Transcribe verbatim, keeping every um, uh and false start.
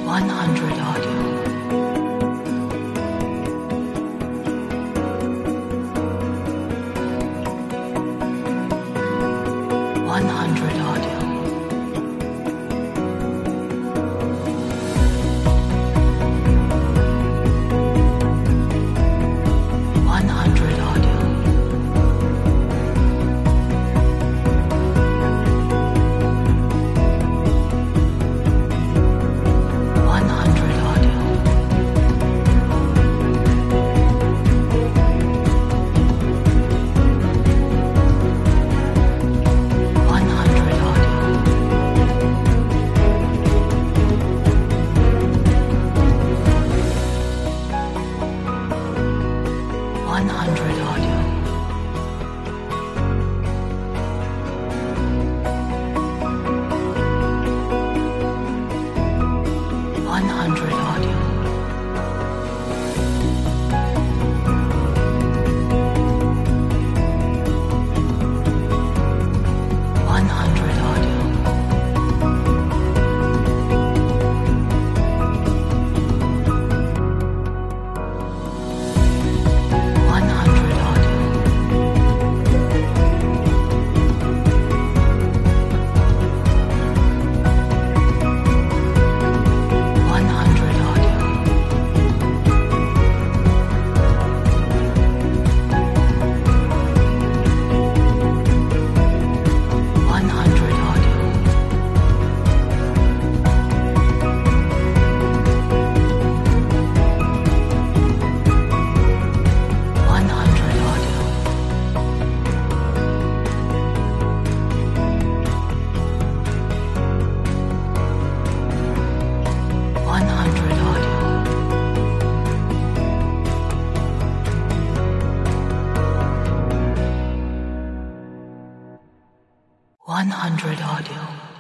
one hundred audio. one hundred audio. one hundred audio. one hundred audio. one hundred audio. one hundred audio. one hundred audio. one hundred audio. one hundred audio. one hundred audio. one hundred audio. one hundred audio. one hundred audio. one hundred audio.